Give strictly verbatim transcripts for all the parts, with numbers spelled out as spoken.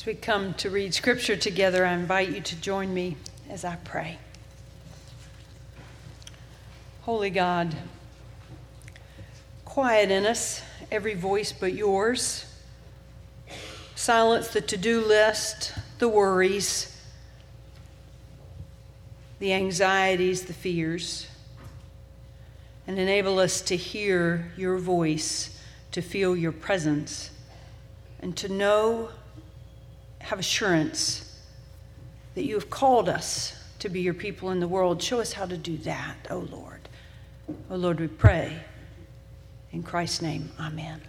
we come to read Scripture together, I invite you to join me as I pray. Holy God, quiet in us every voice but yours. Silence the to-do list, the worries, the anxieties, the fears, and enable us to hear your voice, to feel your presence, and to know, have assurance that you have called us to be your people in the world. Show us how to do that, O Lord. O Lord, we pray. In Christ's name, amen.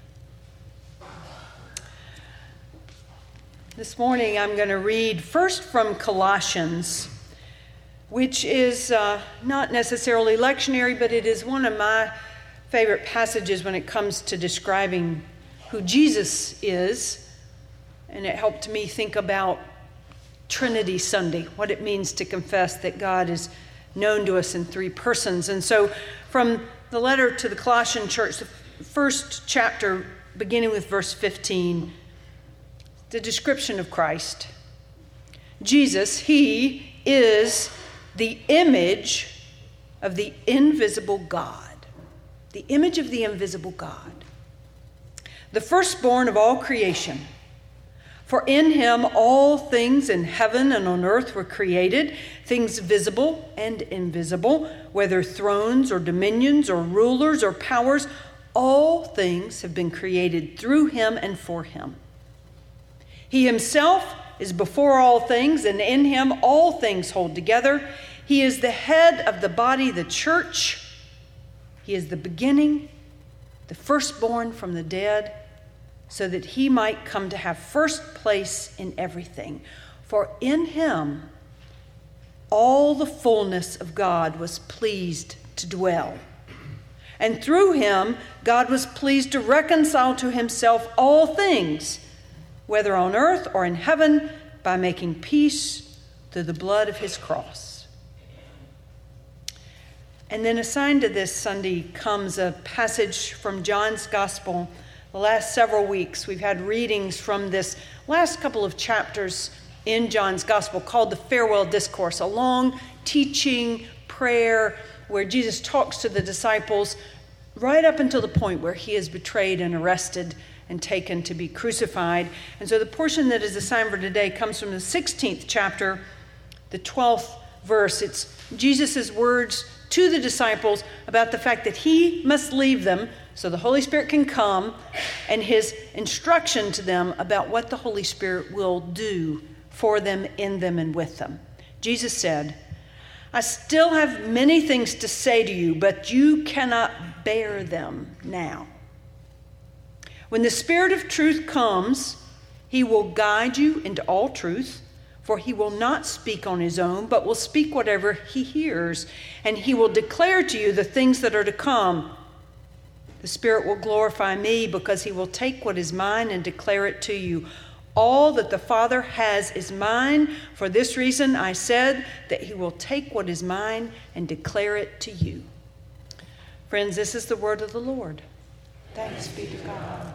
This morning I'm going to read first from Colossians, which is uh, not necessarily lectionary, but it is one of my favorite passages when it comes to describing who Jesus is. And it helped me think about Trinity Sunday, what it means to confess that God is known to us in three persons. And so from the letter to the Colossian church, the first chapter, beginning with verse fifteen, the description of Christ. Jesus, he is the image of the invisible God. The image of the invisible God. The firstborn of all creation. For in him all things in heaven and on earth were created, things visible and invisible, whether thrones or dominions or rulers or powers, all things have been created through him and for him. He himself is before all things, and in him all things hold together. He is the head of the body, the church. He is the beginning, the firstborn from the dead, so that he might come to have first place in everything. For in him all the fullness of God was pleased to dwell. And through him God was pleased to reconcile to himself all things, whether on earth or in heaven, by making peace through the blood of his cross. And then assigned to this Sunday comes a passage from John's Gospel. The last several weeks, we've had readings from this last couple of chapters in John's Gospel called the Farewell Discourse, a long teaching prayer where Jesus talks to the disciples right up until the point where he is betrayed and arrested and taken to be crucified. And so the portion that is assigned for today comes from the sixteenth chapter, the twelfth verse. It's Jesus' words to the disciples about the fact that he must leave them so the Holy Spirit can come, and his instruction to them about what the Holy Spirit will do for them, in them, and with them. Jesus said, I still have many things to say to you, but you cannot bear them now. When the Spirit of truth comes, he will guide you into all truth, for he will not speak on his own, but will speak whatever he hears, and he will declare to you the things that are to come. The Spirit will glorify me, because he will take what is mine and declare it to you. All that the Father has is mine. For this reason I said that he will take what is mine and declare it to you. Friends, this is the word of the Lord. Thanks be to God.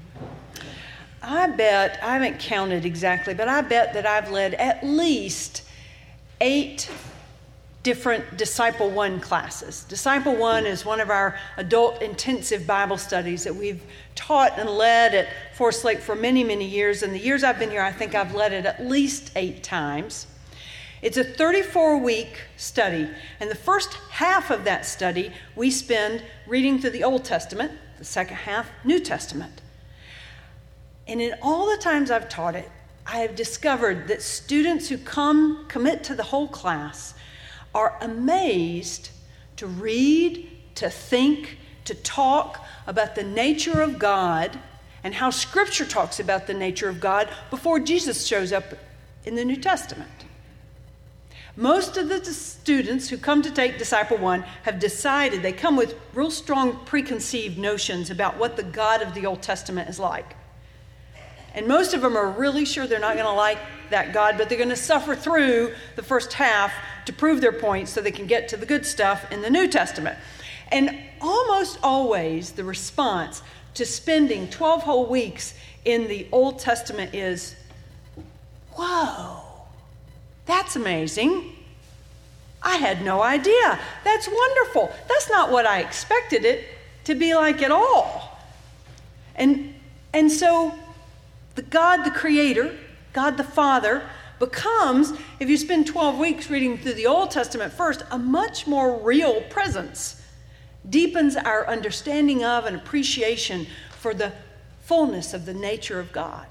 I bet, I haven't counted exactly, but I bet that I've led at least eight different Disciple One classes. Disciple One is one of our adult intensive Bible studies that we've taught and led at Forest Lake for many, many years. And the years I've been here, I think I've led it at least eight times. It's a thirty-four week study. And the first half of that study, we spend reading through the Old Testament, the second half, New Testament. And in all the times I've taught it, I have discovered that students who come, commit to the whole class, are amazed to read, to think, to talk about the nature of God and how Scripture talks about the nature of God before Jesus shows up in the New Testament. Most of the students who come to take Disciple One have decided, they come with real strong preconceived notions about what the God of the Old Testament is like. And most of them are really sure they're not going to like that God, but they're going to suffer through the first half to prove their point so they can get to the good stuff in the New Testament. And almost always the response to spending twelve whole weeks in the Old Testament is, whoa, that's amazing. I had no idea. That's wonderful. That's not what I expected it to be like at all. And, and so the God, the Creator, God the Father, becomes, if you spend twelve weeks reading through the Old Testament first, a much more real presence. Deepens our understanding of and appreciation for the fullness of the nature of God.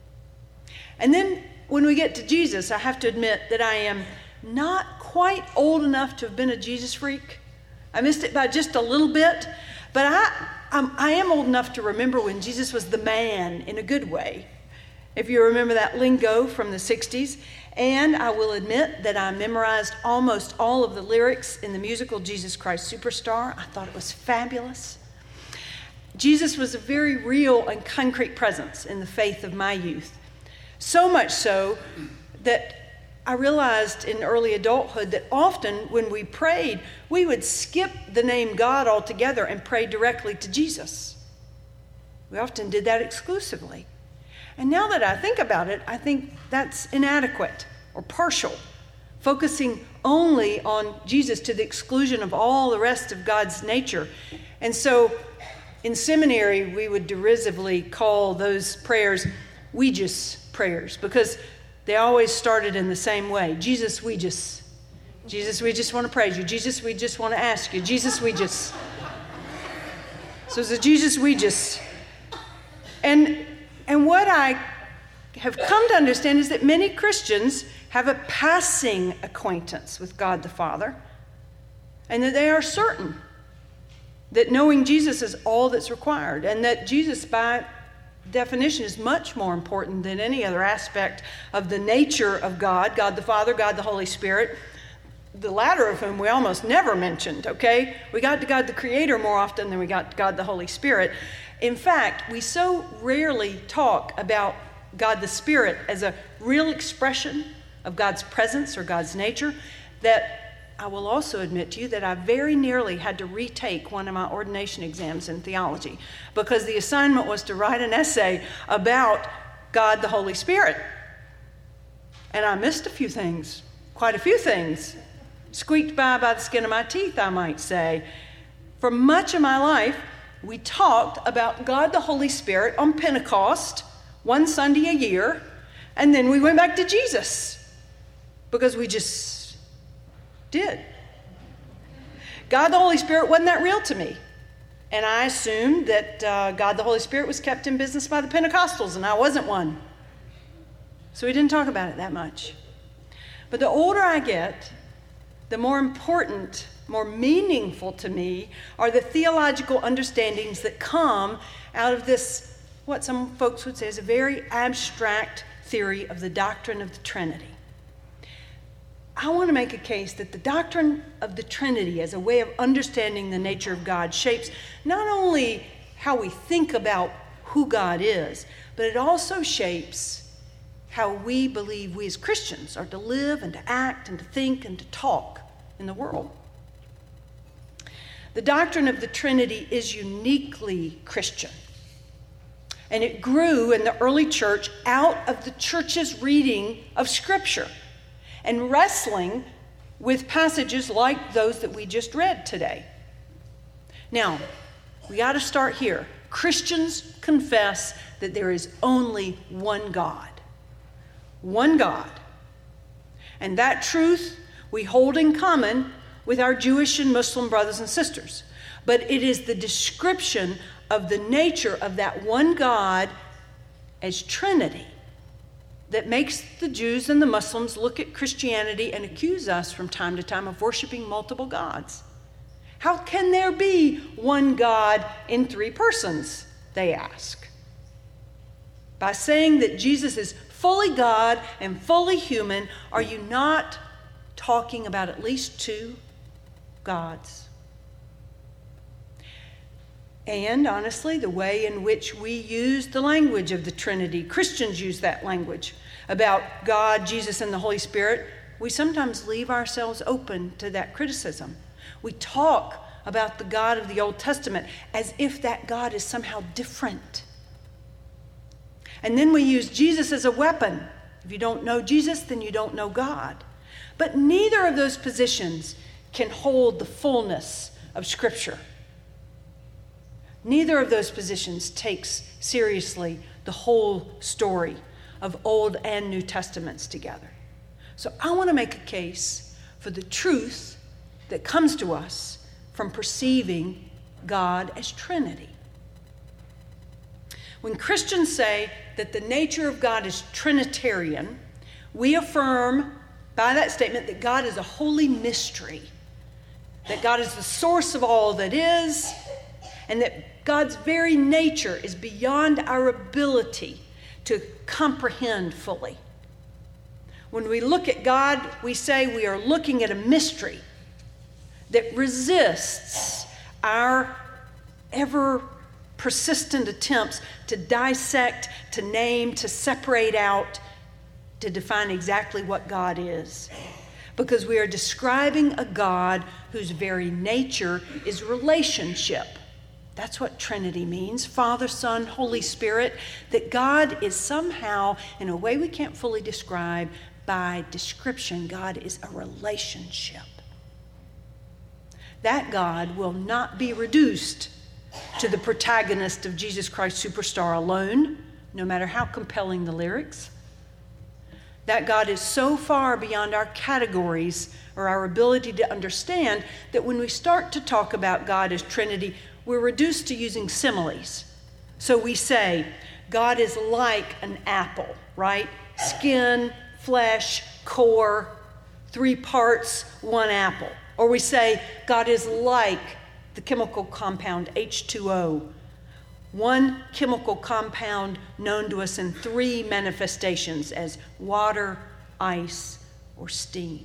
And then when we get to Jesus, I have to admit that I am not quite old enough to have been a Jesus freak. I missed it by just a little bit, but I, I'm, I am old enough to remember when Jesus was the man in a good way, if you remember that lingo from the sixties. And I will admit that I memorized almost all of the lyrics in the musical Jesus Christ Superstar. I thought it was fabulous. Jesus was a very real and concrete presence in the faith of my youth. So much so that I realized in early adulthood that often when we prayed, we would skip the name God altogether and pray directly to Jesus. We often did that exclusively. And now that I think about it, I think that's inadequate or partial, focusing only on Jesus to the exclusion of all the rest of God's nature. And so in seminary, we would derisively call those prayers we-just prayers, because they always started in the same way. Jesus, we just. Jesus, we just want to praise you. Jesus, we just want to ask you. Jesus, we just. So it's a Jesus, we just. And, and what I have come to understand is that many Christians have a passing acquaintance with God the Father, and that they are certain that knowing Jesus is all that's required, and that Jesus, by definition, is much more important than any other aspect of the nature of God, God the Father, God the Holy Spirit, the latter of whom we almost never mentioned, okay? We got to God the Creator more often than we got to God the Holy Spirit. In fact, we so rarely talk about God the Spirit as a real expression of God's presence or God's nature that I will also admit to you that I very nearly had to retake one of my ordination exams in theology, because the assignment was to write an essay about God the Holy Spirit. And I missed a few things, quite a few things, squeaked by by the skin of my teeth, I might say. For much of my life, we talked about God the Holy Spirit on Pentecost, one Sunday a year, and then we went back to Jesus, because we just did. God the Holy Spirit wasn't that real to me. And I assumed that uh, God the Holy Spirit was kept in business by the Pentecostals, and I wasn't one. So we didn't talk about it that much. But the older I get, the more important, more meaningful to me are the theological understandings that come out of this, what some folks would say is a very abstract theory of the doctrine of the Trinity. I want to make a case that the doctrine of the Trinity as a way of understanding the nature of God shapes not only how we think about who God is, but it also shapes how we believe we as Christians are to live and to act and to think and to talk in the world. The doctrine of the Trinity is uniquely Christian. And it grew in the early church out of the church's reading of Scripture and wrestling with passages like those that we just read today. Now, we got to start here. Christians confess that there is only one God. One God. And that truth we hold in common with our Jewish and Muslim brothers and sisters. But it is the description of the nature of that one God as Trinity that makes the Jews and the Muslims look at Christianity and accuse us from time to time of worshiping multiple gods. How can there be one God in three persons, they ask. By saying that Jesus is fully God and fully human, are you not talking about at least two gods? And honestly, the way in which we use the language of the Trinity, Christians use that language about God, Jesus, and the Holy Spirit, we sometimes leave ourselves open to that criticism. We talk about the God of the Old Testament as if that God is somehow different. And then we use Jesus as a weapon If you don't know Jesus, then you don't know God. But neither of those positions can hold the fullness of Scripture. Neither of those positions takes seriously the whole story of Old and New Testaments together. So I want to make a case for the truth that comes to us from perceiving God as Trinity. When Christians say that the nature of God is Trinitarian, we affirm by that statement that God is a holy mystery, that God is the source of all that is, and that God's very nature is beyond our ability to comprehend fully. When we look at God, we say we are looking at a mystery that resists our ever persistent attempts to dissect, to name, to separate out, to define exactly what God is. Because we are describing a God whose very nature is relationship. That's what Trinity means, Father, Son, Holy Spirit, that God is somehow, in a way we can't fully describe, by description, God is a relationship. That God will not be reduced to the protagonist of Jesus Christ Superstar alone, no matter how compelling the lyrics. That God is so far beyond our categories or our ability to understand that when we start to talk about God as Trinity, we're reduced to using similes. So we say, God is like an apple, right? Skin, flesh, core, three parts, one apple. Or we say, God is like the chemical compound H two O, one chemical compound known to us in three manifestations as water, ice, or steam.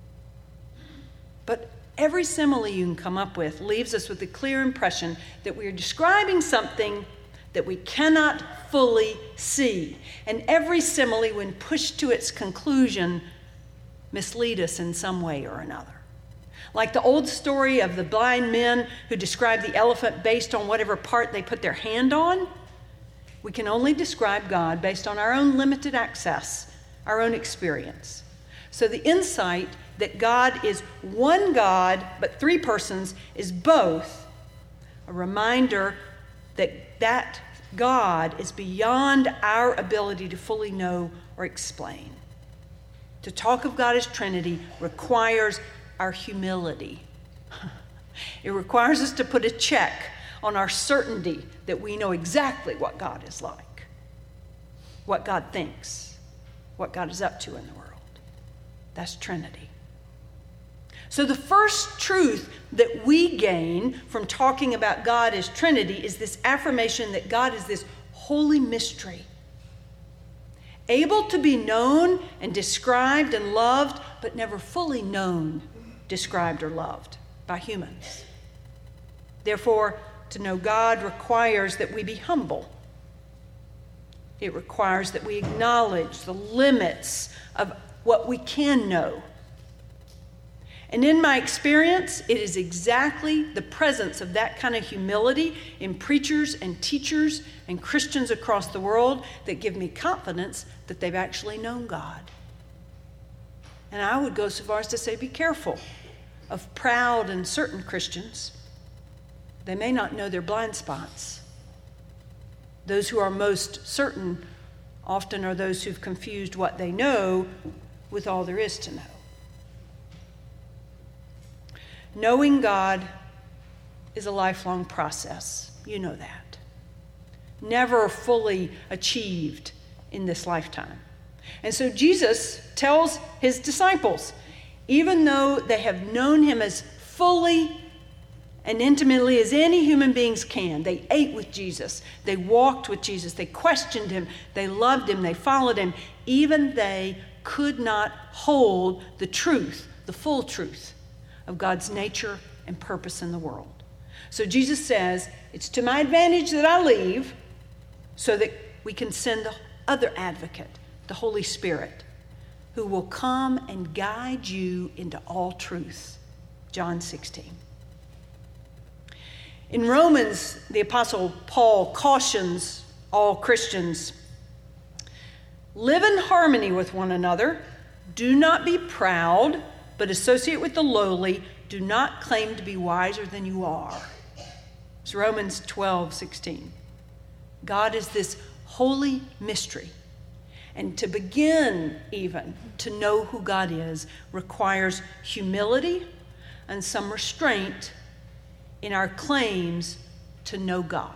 But every simile you can come up with leaves us with the clear impression that we are describing something that we cannot fully see. And every simile, when pushed to its conclusion, mislead us in some way or another. Like the old story of the blind men who describe the elephant based on whatever part they put their hand on, we can only describe God based on our own limited access, our own experience. So the insight that God is one God, but three persons, is both a reminder that that God is beyond our ability to fully know or explain. To talk of God as Trinity requires our humility. It requires us to put a check on our certainty that we know exactly what God is like, what God thinks, what God is up to in the world. That's Trinity. So the first truth that we gain from talking about God as Trinity is this affirmation that God is this holy mystery, able to be known and described and loved, but never fully known, described, or loved by humans. Therefore, to know God requires that we be humble. It requires that we acknowledge the limits of what we can know. And in my experience, it is exactly the presence of that kind of humility in preachers and teachers and Christians across the world that give me confidence that they've actually known God. And I would go so far as to say, be careful of proud and certain Christians. They may not know their blind spots. Those who are most certain often are those who've confused what they know with all there is to know. Knowing God is a lifelong process. You know that. Never fully achieved in this lifetime. And so Jesus tells his disciples, even though they have known him as fully and intimately as any human beings can, they ate with Jesus, they walked with Jesus, they questioned him, they loved him, they followed him, even they could not hold the truth, the full truth of God's nature and purpose in the world. So Jesus says, it's to my advantage that I leave so that we can send the other advocate, the Holy Spirit, who will come and guide you into all truth. John sixteen. In Romans, the Apostle Paul cautions all Christians Live in harmony with one another. Do not be proud, but associate with the lowly. Do not claim to be wiser than you are. It's Romans twelve sixteen. God is this holy mystery. And to begin even to know who God is requires humility and some restraint in our claims to know God.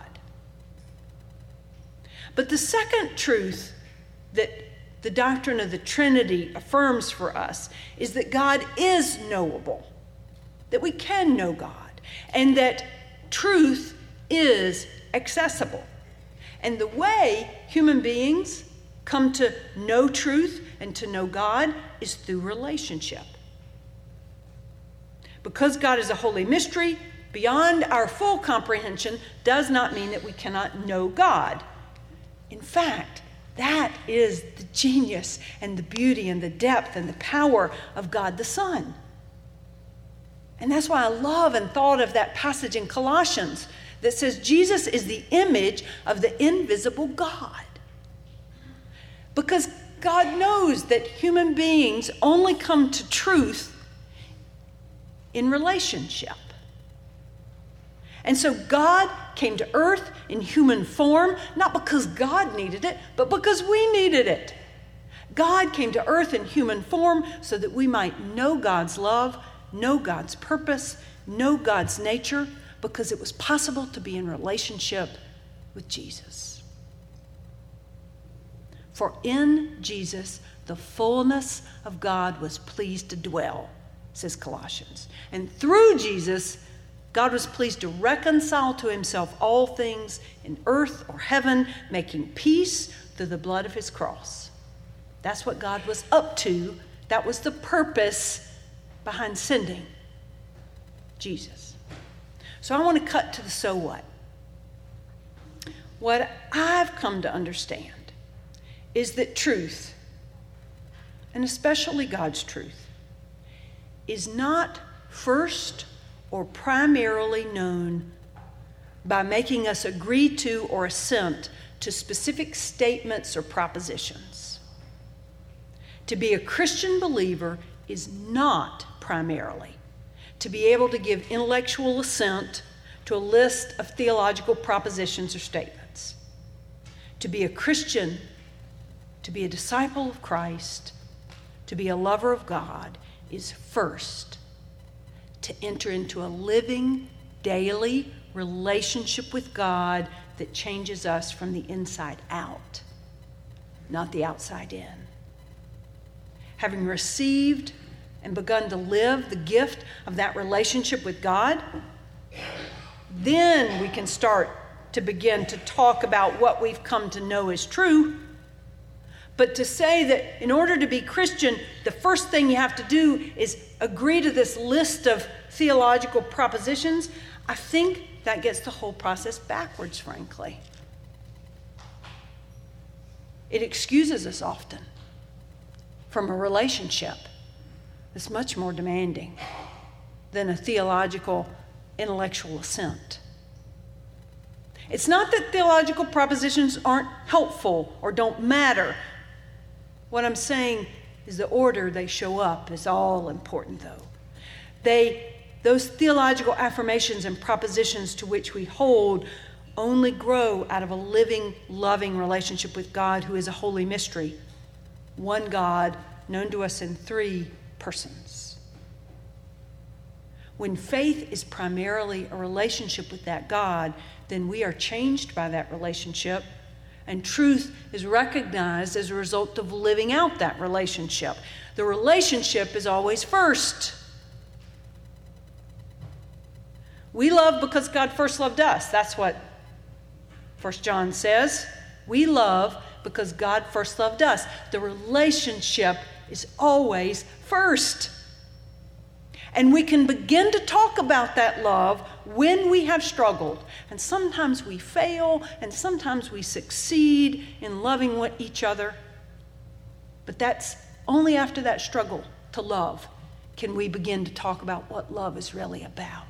But the second truth that the doctrine of the Trinity affirms for us is that God is knowable, that we can know God, and that truth is accessible. And the way human beings come to know truth and to know God is through relationship. Because God is a holy mystery, beyond our full comprehension does not mean that we cannot know God. In fact, that is the genius and the beauty and the depth and the power of God the Son. And that's why I love and thought of that passage in Colossians that says Jesus is the image of the invisible God. Because God knows that human beings only come to truth in relationship. And so God came to earth in human form, not because God needed it, but because we needed it. God came to earth in human form so that we might know God's love, know God's purpose, know God's nature, because it was possible to be in relationship with Jesus. For in Jesus, the fullness of God was pleased to dwell, says Colossians. And through Jesus, God was pleased to reconcile to himself all things in earth or heaven, making peace through the blood of his cross. That's what God was up to. That was the purpose behind sending Jesus. So I want to cut to the so what. What I've come to understand is that truth, and especially God's truth, is not first or primarily known by making us agree to or assent to specific statements or propositions. To be a Christian believer is not primarily to be able to give intellectual assent to a list of theological propositions or statements. To be a Christian, to be a disciple of Christ, to be a lover of God is first to enter into a living, daily relationship with God that changes us from the inside out, not the outside in. Having received and begun to live the gift of that relationship with God, then we can start to begin to talk about what we've come to know as true. But to say that in order to be Christian, the first thing you have to do is agree to this list of theological propositions, I think that gets the whole process backwards, frankly. It excuses us often from a relationship that's much more demanding than a theological, intellectual assent. It's not that theological propositions aren't helpful or don't matter. What I'm saying is the order they show up is all important, though. They, those theological affirmations and propositions to which we hold only grow out of a living, loving relationship with God, who is a holy mystery. One God known to us in three persons. When faith is primarily a relationship with that God, then we are changed by that relationship, and truth is recognized as a result of living out that relationship. The relationship is always first. We love because God first loved us. That's what First John says. We love because God first loved us. The relationship is always first. And we can begin to talk about that love when we have struggled. And sometimes we fail, and sometimes we succeed in loving each other. But that's only after that struggle to love can we begin to talk about what love is really about.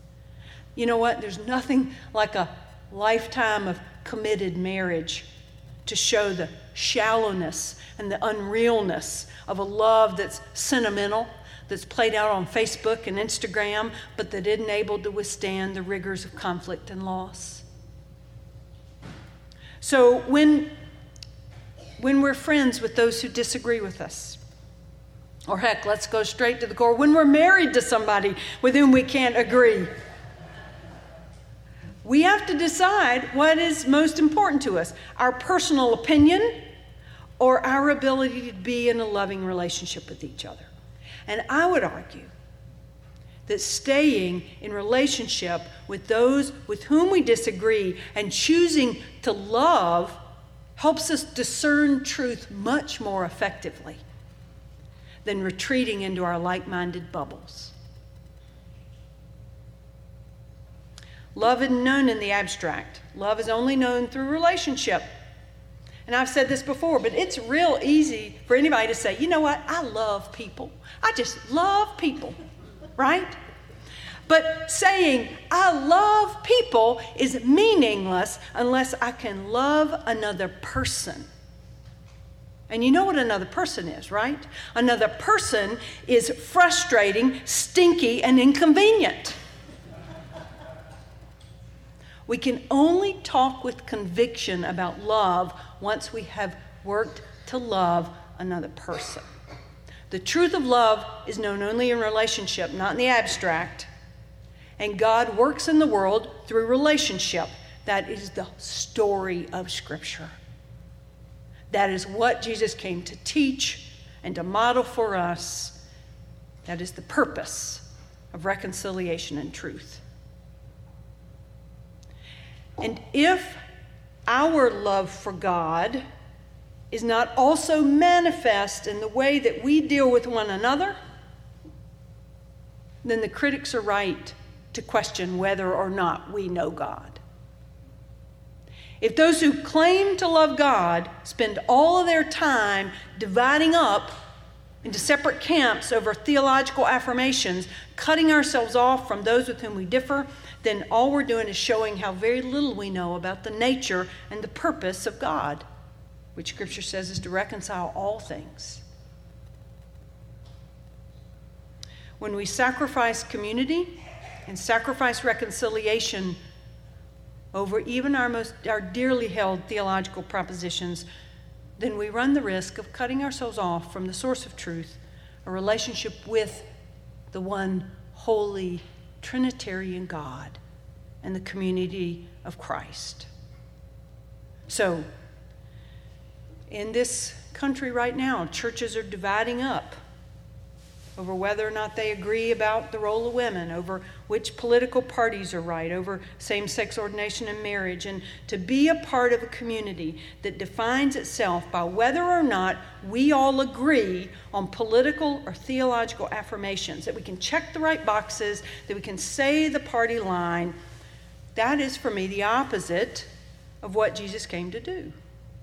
You know what? There's nothing like a lifetime of committed marriage to show the shallowness and the unrealness of a love that's sentimental, that's played out on Facebook and Instagram, but that isn't able to withstand the rigors of conflict and loss. So when, when we're friends with those who disagree with us, or heck, let's go straight to the core, when we're married to somebody with whom we can't agree, we have to decide what is most important to us, our personal opinion or our ability to be in a loving relationship with each other. And I would argue that staying in relationship with those with whom we disagree and choosing to love helps us discern truth much more effectively than retreating into our like-minded bubbles. Love isn't known in the abstract. Love is only known through relationship. And I've said this before, but it's real easy for anybody to say, you know what, I love people. I just love people, right? But saying I love people is meaningless unless I can love another person. And you know what another person is, right? Another person is frustrating, stinky, and inconvenient. We can only talk with conviction about love once we have worked to love another person. The truth of love is known only in relationship, not in the abstract. And God works in the world through relationship. That is the story of Scripture. That is what Jesus came to teach and to model for us. That is the purpose of reconciliation and truth. And if our love for God is not also manifest in the way that we deal with one another, then the critics are right to question whether or not we know God. If those who claim to love God spend all of their time dividing up into separate camps over theological affirmations, cutting ourselves off from those with whom we differ, then all we're doing is showing how very little we know about the nature and the purpose of God, which Scripture says is to reconcile all things. When we sacrifice community and sacrifice reconciliation over even our most our dearly held theological propositions, then we run the risk of cutting ourselves off from the source of truth, a relationship with the one holy Trinitarian God and the community of Christ. So, in this country right now, churches are dividing up over whether or not they agree about the role of women, over which political parties are right, over same-sex ordination and marriage. And to be a part of a community that defines itself by whether or not we all agree on political or theological affirmations, that we can check the right boxes, that we can say the party line, that is for me the opposite of what Jesus came to do.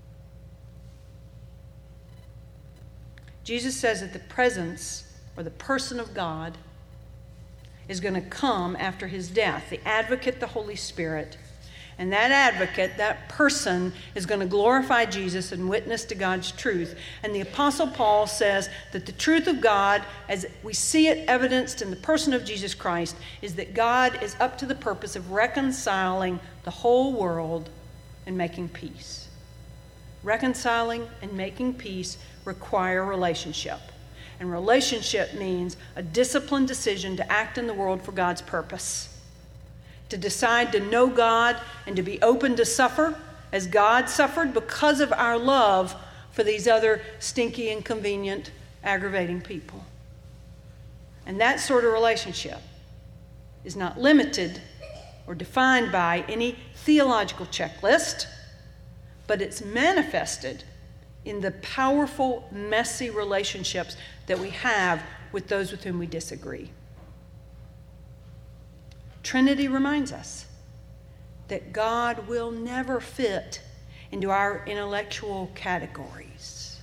Jesus says that the presence or the person of God is going to come after his death, the advocate, the Holy Spirit. And that advocate, that person, is going to glorify Jesus and witness to God's truth. And the Apostle Paul says that the truth of God, as we see it evidenced in the person of Jesus Christ, is that God is up to the purpose of reconciling the whole world and making peace. Reconciling and making peace require relationship. And relationship means a disciplined decision to act in the world for God's purpose. To decide to know God and to be open to suffer as God suffered because of our love for these other stinky, inconvenient, aggravating people. And that sort of relationship is not limited or defined by any theological checklist, but it's manifested in the powerful, messy relationships that we have with those with whom we disagree. Trinity reminds us that God will never fit into our intellectual categories.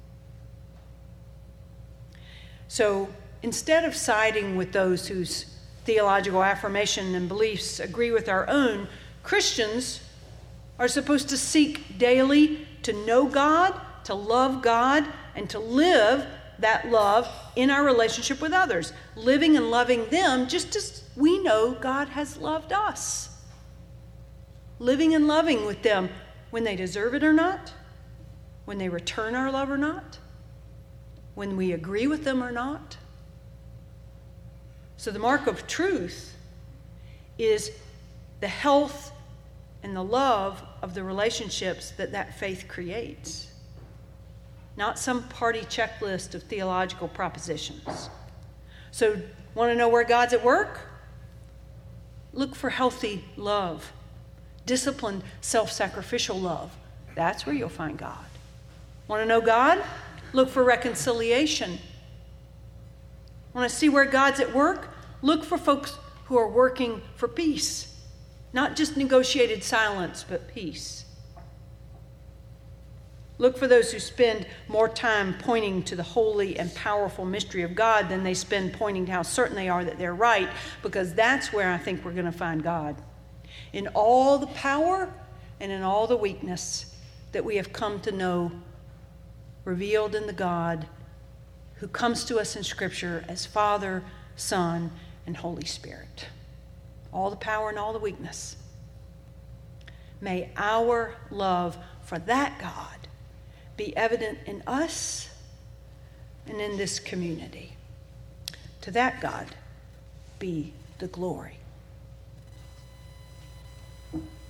So instead of siding with those whose theological affirmation and beliefs agree with our own, Christians are supposed to seek daily to know God, to love God, and to live that love in our relationship with others, living and loving them just as we know God has loved us. Living and loving with them when they deserve it or not, when they return our love or not, when we agree with them or not. So the mark of truth is the health and the love of the relationships that that faith creates. Not some party checklist of theological propositions. So, want to know where God's at work? Look for healthy love, disciplined, self-sacrificial love. That's where you'll find God. Want to know God? Look for reconciliation. Want to see where God's at work? Look for folks who are working for peace. Not just negotiated silence, but peace. Look for those who spend more time pointing to the holy and powerful mystery of God than they spend pointing to how certain they are that they're right, because that's where I think we're going to find God. In all the power and in all the weakness that we have come to know, revealed in the God who comes to us in Scripture as Father, Son, and Holy Spirit. All the power and all the weakness. May our love for that God be evident in us and in this community. To that God be the glory.